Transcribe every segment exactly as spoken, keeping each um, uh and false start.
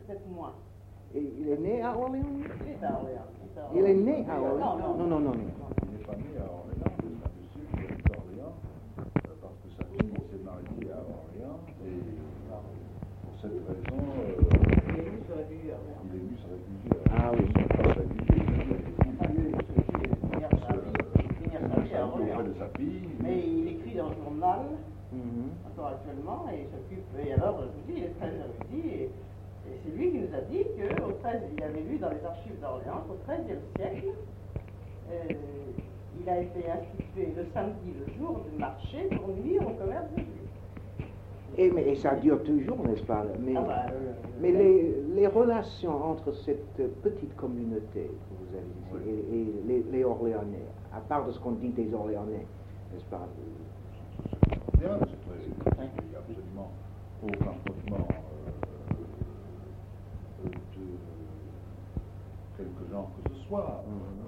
peut-être moins. Et il est né à Orléans? Il est à Orléans. Il est né à Orléans? Non, non, non, non. Il n'est pas né à Orléans, c'est un monsieur qui habite à Orléans, euh, parce que sa fille s'est mariée à Orléans, et pour cette raison, euh, il est venu se réfugier à Orléans. il est venu se réfugier. Ah oui. Pas se réfugier, il est venu Finir sa vie, finir sa vie à Orléans. auprès de sa fille. Mais il écrit dans le journal, Mhm. encore actuellement, et il s'occupe. Et alors, je vous dis, il est très érudit, et, et c'est lui qui nous a dit qu'au treizième, il avait lu dans les archives d'Orléans qu'au treizième siècle, euh, il a été institué le samedi, le jour du marché, pour nuire au commerce des Juifs. Et, mais, et ça dure toujours, n'est-ce pas? Mais, Ah bah, euh, mais les, les relations entre cette petite communauté que vous avez ici et, et les, les Orléanais, à part de ce qu'on dit des Orléanais, n'est-ce pas? Bien, c'est très, il n'y a absolument aucun fondement euh, euh, de quelque genre que ce soit. Mhm.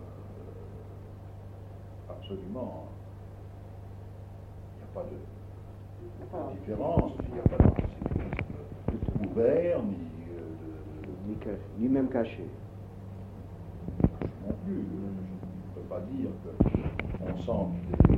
Euh, absolument. Il n'y a pas de, Enfin, de différence, il n'y a pas d'antisémitisme ouvert, ni euh, de, Ni, caché, ni même caché. non plus. Je ne peux pas dire qu'on sent des,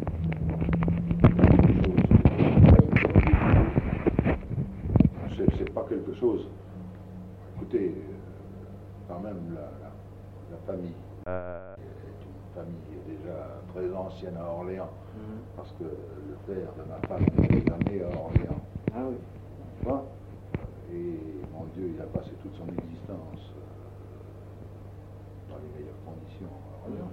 C'est, c'est pas quelque chose. Écoutez, euh, quand même, la, la, la famille euh, est une famille déjà très ancienne à Orléans, Mhm. parce que le père de ma femme est né à Orléans. Ah oui. Bon. Et mon Dieu, il a passé toute son existence euh, dans les meilleures conditions à Orléans.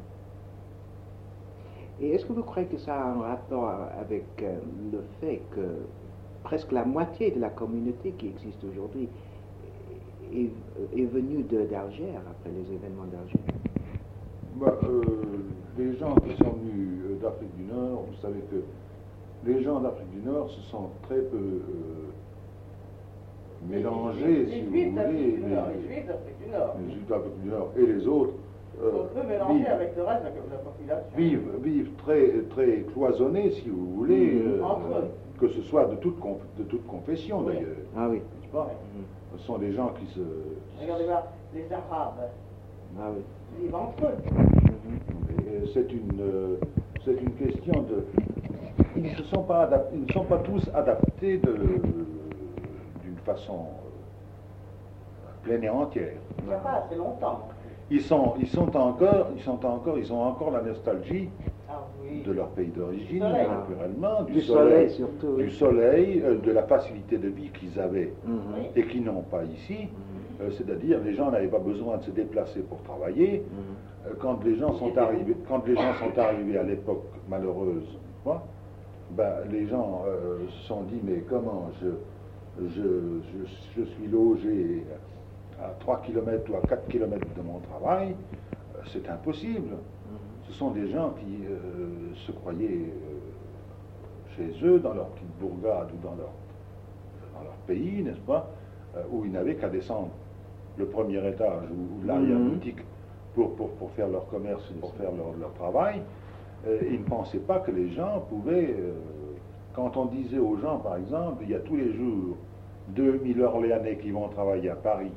Et est-ce que vous croyez que ça a un rapport avec euh, le fait que presque la moitié de la communauté qui existe aujourd'hui est, est venue de- d'Alger, après les événements d'Alger? Bah, euh, les gens qui sont venus euh, d'Afrique du Nord, vous savez que les gens d'Afrique du Nord se sont très peu euh, mélangés, les si vous Juifs d'Afrique voulez, du Nord, les Juifs d'Afrique du Nord. les Juifs d'Afrique du Nord et les autres euh, On peut mélanger vivent, avec le reste de la, de la population. vivent, vivent très, très cloisonnés, si vous voulez, Mhm. euh, Entre eux. que ce soit de toute, conf- de toute confession Oui. d'ailleurs, Ah oui. n'est-ce pas? Ce sont des gens qui se... Regardez voir, les Arabes Ah oui. vivent entre eux. Mhm. Et c'est une, euh, c'est une question de... Ils ne, se sont pas adap- ils ne sont pas tous adaptés de- d'une façon euh, pleine et entière. Il n'y a pas assez longtemps. Ils sont, ils sont encore, ils sont encore, ils ont encore la nostalgie Ah oui. de leur pays d'origine, Du soleil. naturellement, Du soleil, surtout, du oui. soleil, euh, de la facilité de vie qu'ils avaient Mhm. Oui. et qu'ils n'ont pas ici. Euh, c'est-à-dire, les gens n'avaient pas besoin de se déplacer pour travailler. Mhm. Euh, Quand les gens sont arrivés, quand les gens sont arrivés à l'époque malheureuse, quoi, ben, les gens euh, se sont dit, mais comment je, je, je, je suis logé à trois kilomètres ou à quatre kilomètres de mon travail, euh, c'est impossible. Ce sont des gens qui euh, se croyaient euh, chez eux, dans leur petite bourgade ou dans leur, dans leur pays, n'est-ce pas, euh, où ils n'avaient qu'à descendre le premier étage ou, ou l'arrière-boutique pour, pour, pour faire leur commerce, pour faire leur, leur travail. Euh, ils ne pensaient pas que les gens pouvaient, euh, quand on disait aux gens, par exemple, il y a tous les jours deux mille Orléanais qui vont travailler à Paris,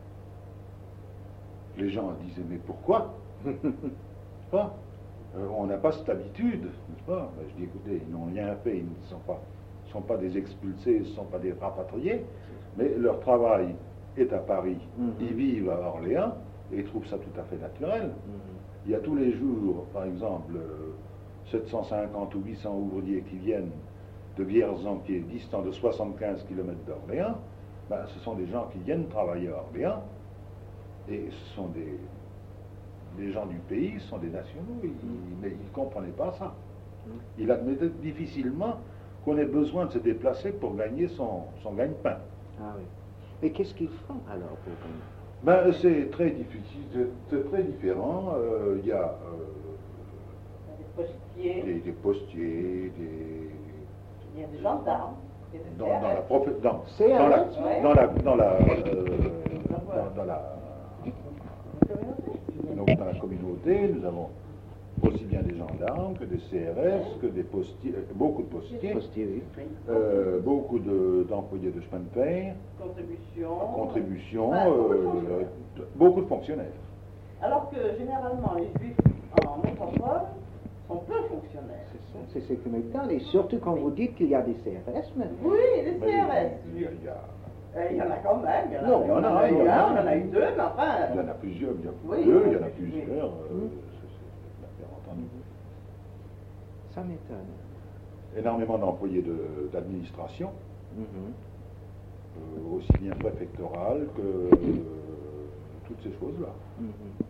les gens disaient, mais pourquoi? Pas. Euh, on n'a pas cette habitude, n'est-ce pas? Ben, je dis, écoutez, ils n'ont rien fait, ils ne sont pas, sont pas des expulsés, ils ne sont pas des rapatriés, mais leur travail est à Paris, Mhm. ils vivent à Orléans, et ils trouvent ça tout à fait naturel. Mhm. Il y a tous les jours, par exemple, euh, sept cent cinquante ou huit cents ouvriers qui viennent de Vierzon, qui est distant de soixante-quinze kilomètres d'Orléans. Ben, ce sont des gens qui viennent travailler à Orléans, et ce sont des, des gens du pays, ce sont des nationaux, ils- mais ils ne comprenaient pas ça. Ils admettaient difficilement qu'on ait besoin de se déplacer pour gagner son, son gagne-pain. Ah oui. Mais qu'est-ce qu'ils font alors pour gagner? Ben, c'est très difficile, c'est- c'est très différent. Euh, Il y a Il y a des euh, postiers, des, des postiers, des... il y a des gendarmes, il y a des Dans, dans la C R S. prof- dans, C R S, dans la, ouais. dans la, dans la, euh, dans, dans la, La communauté. donc dans la communauté, nous avons aussi bien des gendarmes que des C R S, que des postiers, beaucoup de postiers, Postier, oui. euh, beaucoup de- d'employés de chemin de fer, Contribution. contributions, Enfin, beaucoup de euh, fonctionnaires. beaucoup de fonctionnaires. Alors que généralement, les juifs en métropole sont peu fonctionnaires. C'est ça, c'est ce qui m'étonne. Et surtout quand vous dites qu'il y a des C R S maintenant. Oui, les Mais C R S. il y a- il y a- Euh, Il y en a quand même. Il y en a, Non, il y en a, eu il y en a. un, il y en a eu deux, mais enfin. Il y en a plusieurs, il y en a Oui, deux, oui, il y en a oui. plusieurs, euh, Mm. c'est- c'est bien entendu. Ça m'étonne. Énormément d'employés de- d'administration, Mhm. euh, aussi bien préfectorales que euh, toutes ces choses-là. Mhm.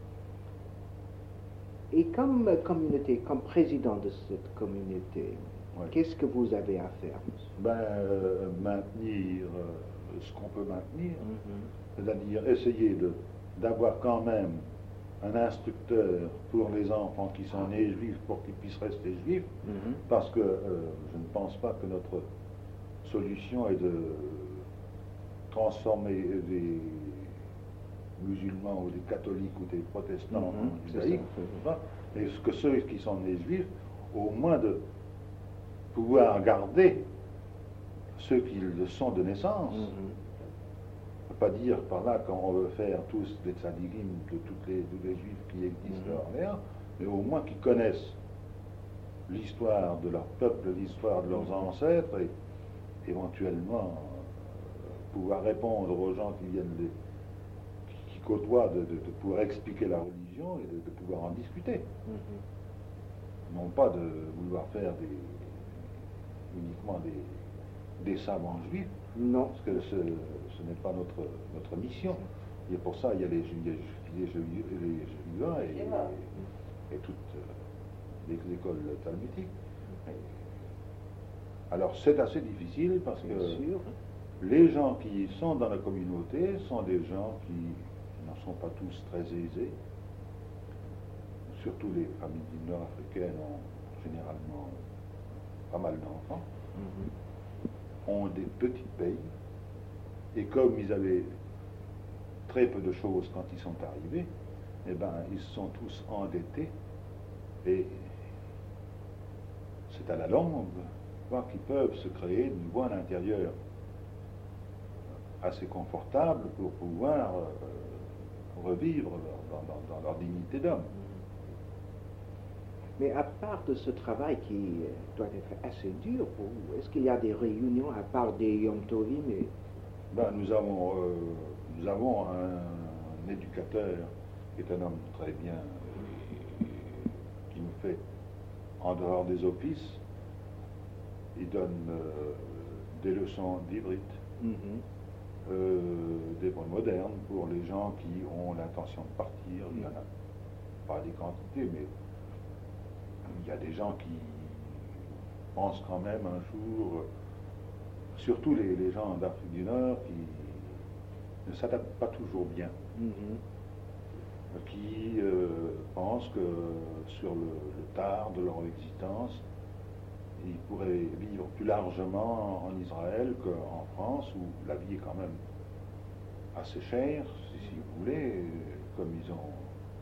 Et comme euh, communauté, comme président de cette communauté, Ouais. qu'est-ce que vous avez à faire, monsieur? Ben, euh, maintenir euh, ce qu'on peut maintenir, Mhm. c'est-à-dire essayer de- d'avoir quand même un instructeur pour les enfants qui sont nés juifs pour qu'ils puissent rester juifs, Mhm. parce que euh, je ne pense pas que notre solution est de transformer des musulmans ou des catholiques ou des protestants Mhm, en c'est judaïques, ça. mais ce que ceux qui sont nés juifs, au moins de pouvoir garder ceux qui le sont de naissance. Mhm. On ne peut pas dire par là qu'on veut faire tous des tzadikim de toutes les, tous les juifs qui existent Mhm. à Orléans, mais au moins qu'ils connaissent l'histoire de leur peuple, l'histoire de leurs Mhm. ancêtres, et éventuellement euh, pouvoir répondre aux gens qui viennent les, qui, qui côtoient, de, de- de pouvoir expliquer la religion et de, de pouvoir en discuter. Mhm. Non pas de vouloir faire des, uniquement des, des savants juifs, Non. parce que ce, ce n'est pas notre, notre mission. Et pour ça, il y a les, il y a les, Jéhu- les Jéhudas et, et toutes euh, les écoles talmudiques. Et- Alors c'est assez difficile parce Bien que sûr. les gens qui sont dans la communauté sont des gens qui n'en sont pas tous très aisés. Surtout les familles du Nord africaines ont généralement pas mal d'enfants, Mhm. ont des petites payes, et comme ils avaient très peu de choses quand ils sont arrivés, eh ben, ils se sont tous endettés, et c'est à la longue voir qu'ils peuvent se créer une voie à l'intérieur assez confortable pour pouvoir euh, revivre dans, dans- dans leur dignité d'homme. Mais à part de ce travail qui euh, doit être assez dur pour vous, est-ce qu'il y a des réunions à part des Yom Tovim et... Ben, nous avons, euh, nous avons un, un éducateur qui est un homme très bien, euh, qui nous fait, en dehors des offices, il donne euh, des leçons d'hybride, Mhm. euh, d'hébreu moderne pour les gens qui ont l'intention de partir. Il n'y en a pas des quantités, mais il y a des gens qui pensent quand même un jour, euh, surtout les, les gens d'Afrique du Nord qui ne s'adaptent pas toujours bien, Mhm. qui euh, pensent que sur le, le tard de leur existence, ils pourraient vivre plus largement en Israël qu'en France, où la vie est quand même assez chère, si, si vous voulez, comme ils ont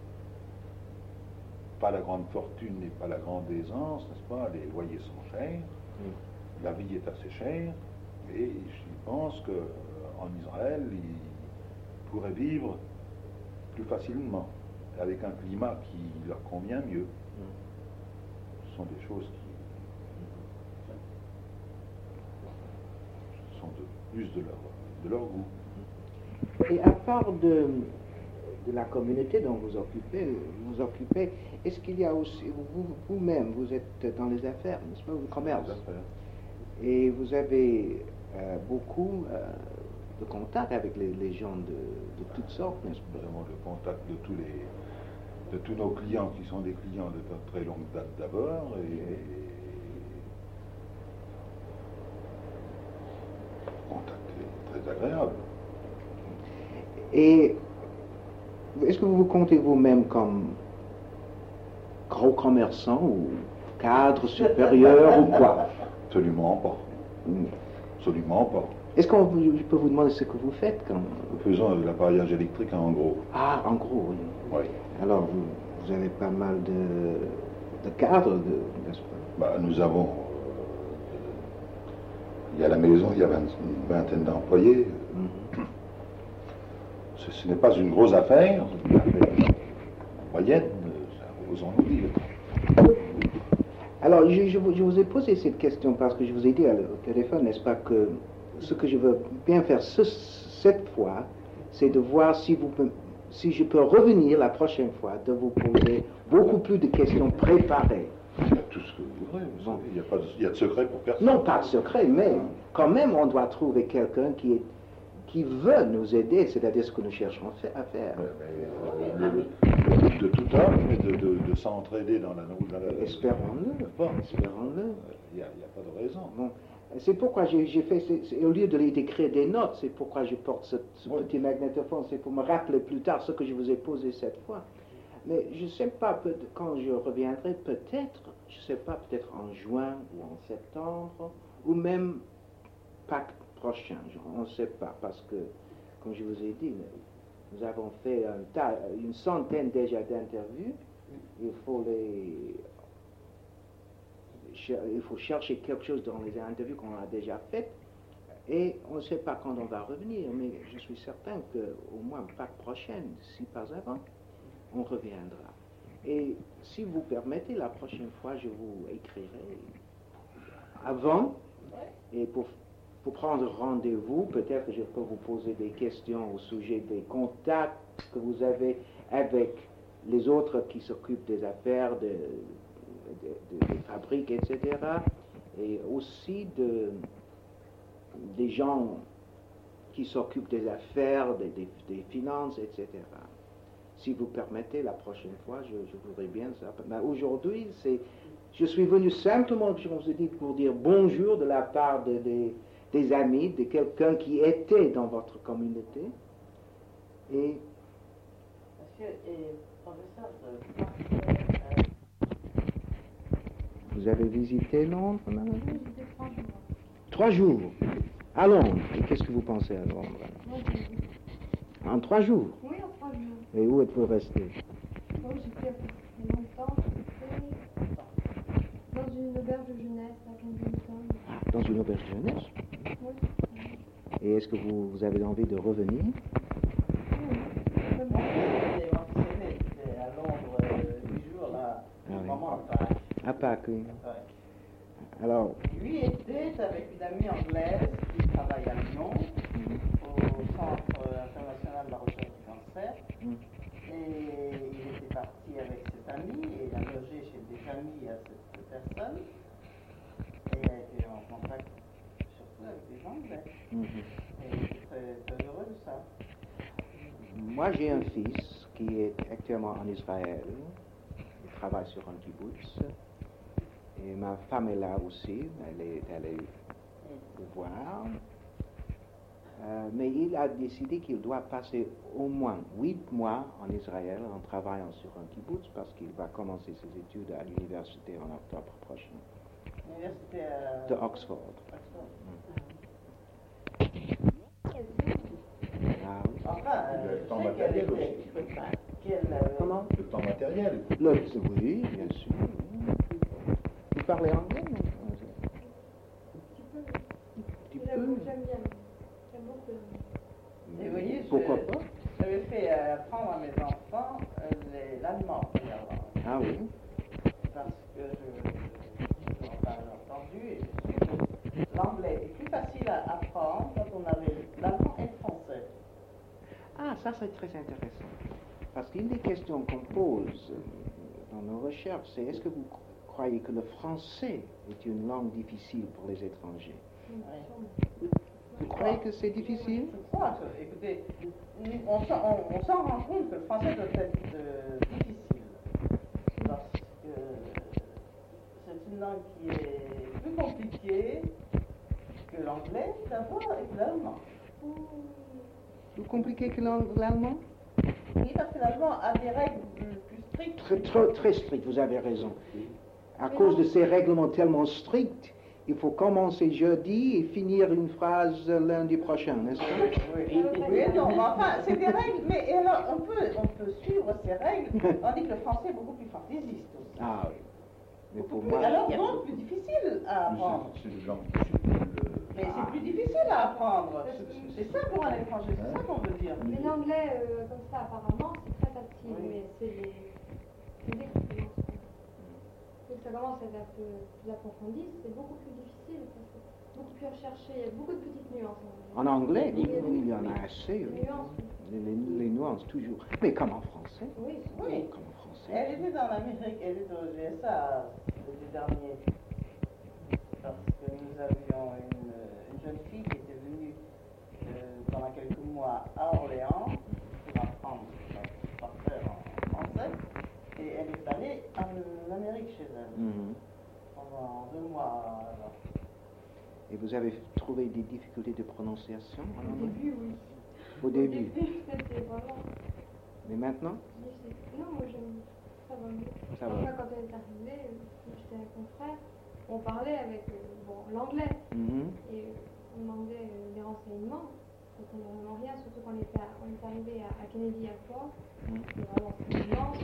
pas la grande fortune et pas la grande aisance, n'est-ce pas? Les loyers sont chers, Mhm. la vie est assez chère, et je pense qu'en Israël, ils pourraient vivre plus facilement, avec un climat qui leur convient mieux. Ce sont des choses qui sont de, plus de leur, de leur goût. Et à part de, de la communauté dont vous occupez, vous occupez, est-ce qu'il y a aussi, vous, vous-même, vous êtes dans les affaires, n'est-ce pas, le commerce, Les affaires. et vous avez euh, beaucoup euh, de contacts avec les, les gens de, de toutes sortes, n'est-ce Nous pas? avons le contact de tous les, de tous nos clients qui sont des clients de très longue date d'abord, et contact très agréable. Et est-ce que vous vous comptez vous-même comme gros commerçant ou cadre supérieur ou quoi? Absolument pas. Mm. Absolument pas. Est-ce qu'on peut- je peux vous demander ce que vous faites quand... Nous faisons de l'appareillage électrique en gros. Ah, en gros, oui. Oui. Alors, vous, vous avez pas mal de de cadre, de, n'est-ce pas? Bah, nous avons... Il y a la maison, il y a vingt, une vingtaine d'employés. Mm-hmm. Ce, ce n'est pas une grosse affaire. Une affaire moyenne, osons-nous dire. Alors, je, je, vous, je vous ai posé cette question parce que je vous ai dit au téléphone, n'est-ce pas, que ce que je veux bien faire ce, cette fois, c'est de voir si, vous, si je peux revenir la prochaine fois, de vous poser beaucoup plus de questions préparées. Il y a tout ce que vous voudrez, vous savez. Il y a pas de, il y a de secret pour personne. Non, pas de secret, mais quand même, on doit trouver quelqu'un qui est qui veut nous aider, c'est-à-dire ce que nous cherchons à faire. Ouais, mais, euh, le, le, le but de tout homme est de, de, de s'entraider dans la... Dans la Espérons-le. Bon, espérons-le. Il n'y a, a pas de raison. Bon. C'est pourquoi j'ai fait, au lieu de d'écrire des notes, c'est pourquoi je porte ce, ce oui. petit magnétophone, c'est pour me rappeler plus tard ce que je vous ai posé cette fois. Mais je ne sais pas, peut, quand je reviendrai, peut-être, je ne sais pas, peut-être en juin ou en septembre, ou même Pâques prochain, on ne sait pas, parce que, comme je vous ai dit, nous avons fait un tas, une centaine déjà d'interviews, il faut les... il faut chercher quelque chose dans les interviews qu'on a déjà faites, et on ne sait pas quand on va revenir, mais je suis certain qu'au moins Pâques prochaine, si pas avant, on reviendra. Et si vous permettez, la prochaine fois, je vous écrirai avant, et pour Pour prendre rendez-vous, peut-être que je peux vous poser des questions au sujet des contacts que vous avez avec les autres qui s'occupent des affaires, de, de, de, des fabriques, et cetera. Et aussi de, des gens qui s'occupent des affaires, des, des, des finances, et cetera. Si vous permettez, la prochaine fois, je, je voudrais bien ça. Mais aujourd'hui, c'est, je suis venu simplement, je vous ai dit, pour dire bonjour de la part de, de des amis, de quelqu'un qui était dans votre communauté. Et... Monsieur est professeur de... Vous avez visité Londres, madame? J'ai visité trois jours. Trois jours? À Londres. Et qu'est-ce que vous pensez à Londres? Moi, j'ai... En trois jours? Oui, en trois jours. Et où êtes-vous resté? Moi, j'étais à peu près longtemps, j'étais dans une auberge de jeunesse à Kensington. Ah, dans une auberge de jeunesse? Oui. Et est-ce que vous, vous avez envie de revenir? Oui. Moi, j'étais à Londres huit jours, là, ah, oui. Vraiment à Pâques. À Pâques, oui. Ouais. Alors... Lui était avec une amie anglaise qui travaille à Lyon, mm-hmm. au Centre international de la recherche du cancer. Mm. Et il était parti avec cette amie et il a logé chez des amis à cette personne. Et il a été en contact surtout avec des Anglais. Mm-hmm. Et il était très, très heureux de ça. Moi, j'ai un fils qui est actuellement en Israël. Il travaille sur un kibbutz. Et ma femme est là aussi. Elle est allée le voir. Euh, mais il a décidé qu'il doit passer au moins huit mois en Israël en travaillant sur un kibbutz parce qu'il va commencer ses études à l'université en octobre prochain. L'université à... de Oxford. Oxford. Mm. Ah, oui. Enfin, le euh, temps je sais qu'elle matériel était... Qu'elle, euh, Comment? Le temps matériel. Le, oui, bien sûr. Vous parlez anglais, non? Un petit peu. J'aime bien. J'aime beaucoup. Et vous voyez, pourquoi je, pas? J'avais fait euh, apprendre à mes enfants euh, les- l'allemand, premièrement. Ah oui. Parce que je n'ai pas entendu et je sais que l'anglais est plus facile à apprendre quand on avait l'allemand et le français. Ah, ça c'est très intéressant. Parce qu'une des questions qu'on pose dans nos recherches, c'est est-ce que vous croyez que le français est une langue difficile pour les étrangers? Oui. Vous croyez que c'est difficile? Je crois que, écoutez, on s'en on, on s'en rend compte que le français doit être euh, difficile. Parce que c'est une langue qui est plus compliquée que l'anglais, d'abord, et que l'allemand. Plus compliqué que l'allemand? Oui, parce que l'allemand a des règles plus strictes. Très, très, très strict, vous avez raison. À cause de ces règlements tellement stricts, il faut commencer jeudi et finir une phrase lundi prochain, n'est-ce pas? Oui, oui, non, mais enfin, c'est des règles, mais alors, on peut, on peut suivre ces règles, tandis que le français est beaucoup plus fantaisiste aussi. Ah oui. Mais pour Plus- moi, alors donc plus difficile à apprendre. C'est le genre subtil. Mais c'est plus difficile à apprendre. C'est ça pour un étranger, c'est ça qu'on veut dire. Mais l'anglais, euh, comme ça, apparemment, c'est très facile, Oui. mais c'est les. C'est dès que tu commences- dès que ça commence à être un peu plus approfondi, c'est beaucoup plus difficile, parce que beaucoup plus recherché, il y a beaucoup de petites nuances. en anglais, Oui, oui, oui, il y en oui. a assez. Les oui. nuances, oui. Les, les- les nuances, toujours. Mais comme en français. Oui, Oui. Comme en français. Elle était dans l'Amérique, elle était aux U S A l'été dernier. Parce que nous avions une, une jeune fille qui était venue euh, pendant quelques mois à Orléans pour apprendre par faire en français. Et elle est allée en Amérique chez elle Mhm. pendant deux mois. Alors. Et vous avez trouvé des difficultés de prononciation en au anglais? début, oui. Au début. C'était vraiment. Mais maintenant, Non, moi j'aime. Ça va mieux. ça va. Enfin, quand elle est arrivée, euh, j'étais avec mon frère, on parlait avec euh, bon, l'anglais Mhm. et euh, on demandait euh, des renseignements. On ne comprenait vraiment rien, surtout quand on était, à- on est arrivé à, à Kennedy Airport. Mhm. C'était vraiment immense.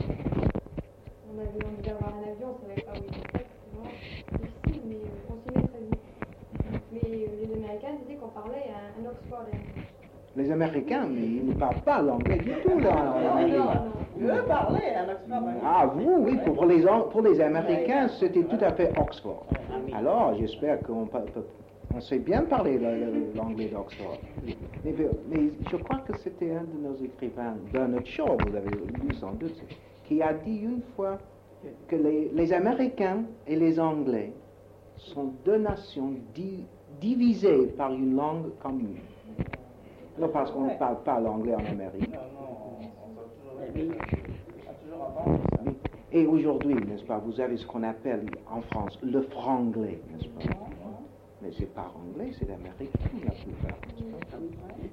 On avait envie d'avoir un avion, on ne savait pas où il était. C'était vraiment difficile, mais euh, on s'y met très vite. Mais euh, les Américains disaient qu'on parlait un, un Oxford English. Les Américains, mais ils ne parlent pas l'anglais du tout là. en Non, Amérique. non, non. Je parlais à Oxford. Ah, vous, oui, pour les, pour les Américains, c'était tout à fait Oxford. Alors, j'espère qu'on peut- peut- on sait bien parler le- le- l'anglais d'Oxford. Mais, mais je crois que c'était un de nos écrivains, Bernard Shaw, vous avez lu sans doute, qui a dit une fois que les, les Américains et les Anglais sont deux nations di- divisées par une langue commune. Non, parce qu'on ne parle pas l'anglais en Amérique. Non, non, on a toujours, on a toujours entendu ça. Et aujourd'hui, n'est-ce pas, vous avez ce qu'on appelle en France le franglais, n'est-ce pas? Mais c'est pas anglais, c'est l'américain la plupart, n'est-ce pas?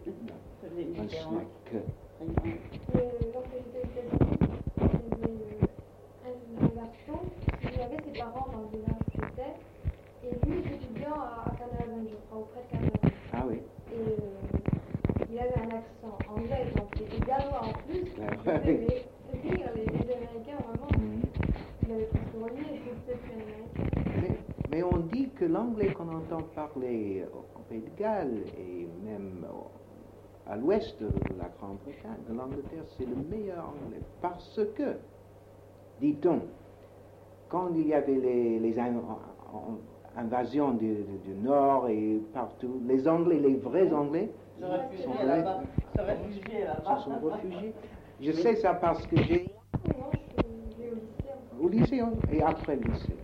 Un snack. Euh, lorsque j'étais aux États-Unis, il y avait euh, un, un garçon qui avait ses parents dans le village où j'étais, et lui était étudiant à, à Canada, je crois, auprès de Canada. Ah oui. Et euh, il avait un accent anglais, donc il était gallois en plus. Ah Je ouais. devais dire, les, les Américains, vraiment, Mhm. il avait presque relié, c'était plus un Américain. Mais, mais on dit que l'anglais qu'on entend parler au Pays de Galles et même au- à l'ouest de la Grande-Bretagne, de l'Angleterre, c'est le meilleur anglais. Parce que, dit-on, quand il y avait les, les in- en- en- invasions du, du- du Nord et partout, les Anglais, les vrais Anglais, Se réfugier sont allés- là-bas. Se réfugier se là-bas. sont réfugiés. Je sais ça parce que j'ai Moi, je suis au lycée. au lycée hein, et après le lycée.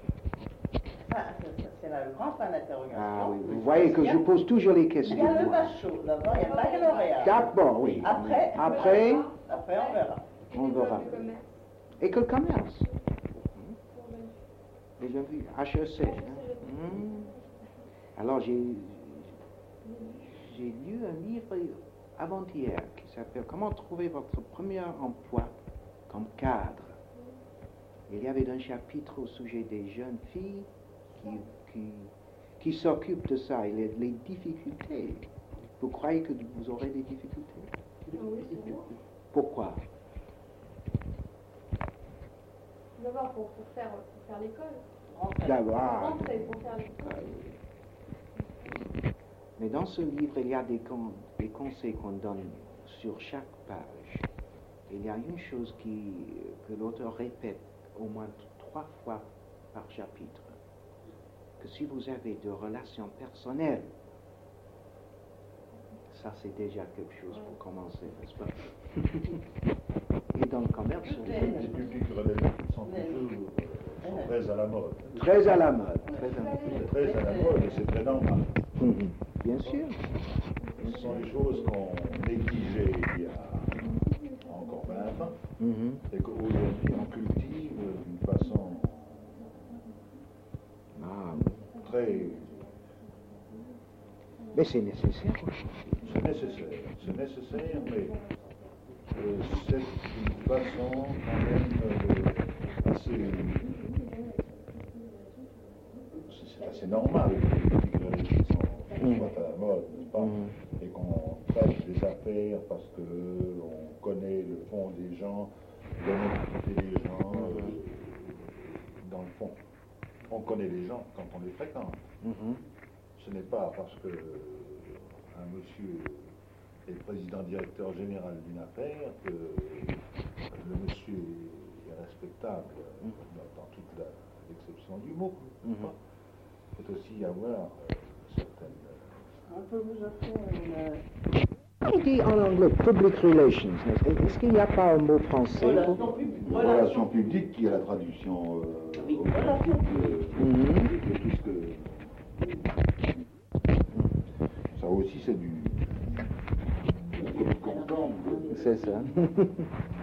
Ah, c'est- c'est là le grand point d'interrogation. Ah oui, vous voyez que je pose toujours les Il questions. y a le moi. bachot, d'abord, il y a le baccalauréat. D'abord, oui. Après, Après, après, on verra. on verra. Du commerce. École commerce. Pour le- Et j'ai vu H E C. hein. Hmm. Alors j'ai j'ai lu un livre avant-hier qui s'appelle Comment trouver votre premier emploi comme cadre. Il y avait un chapitre au sujet des jeunes filles qui, qui, qui s'occupent de ça et les, les difficultés. Vous croyez que vous aurez des difficultés? Oui, c'est bon. Pourquoi? D'abord pour, pour faire, pour faire l'école. Rentrer. D'abord. Rentrer pour faire l'école. Mais dans ce livre, il y a des, con- des conseils qu'on donne sur chaque page. Il y a une chose qui, que l'auteur répète au moins t- trois fois par chapitre. Que si vous avez de relations personnelles, ça c'est déjà quelque chose pour commencer, n'est-ce pas? Et dans le commerce, Toutes on- les- Les publics relevés sont toujours euh, sont très à la mode. très à la mode. Très à la mode. C'est très à la mode et c'est très normal. Mhm. Bien sûr. Ce sont les choses qu'on négligeait il y a encore vingt ans Mhm. et qu'aujourd'hui on cultive d'une façon Ah, très... mais c'est nécessaire. C'est nécessaire, c'est nécessaire, mais euh, c'est une façon quand même euh, assez... C'est assez normal que les publics religieux sont- soient à la mode, n'est-ce pas? Mhm. Et qu'on traite des affaires parce qu'on connaît le fond des gens, l'honnêteté des gens, euh, dans le fond. connaît les gens quand on les fréquente. Mhm. Ce n'est pas parce que un monsieur est le président directeur général d'une affaire que le monsieur est respectable Mhm. dans, dans toute la- l'exception du mot. Mhm. Il peut aussi y avoir euh, certaines... On peut vous offrir une... On dit en anglais public relations. n'est-ce- Est-ce qu'il n'y a pas un mot français pour- Relations publiques. Une relation publique qui est la traduction euh, Oui, automatique relation de, Mhm. de tout ce que... Ça aussi c'est du... du concorde. C'est ça.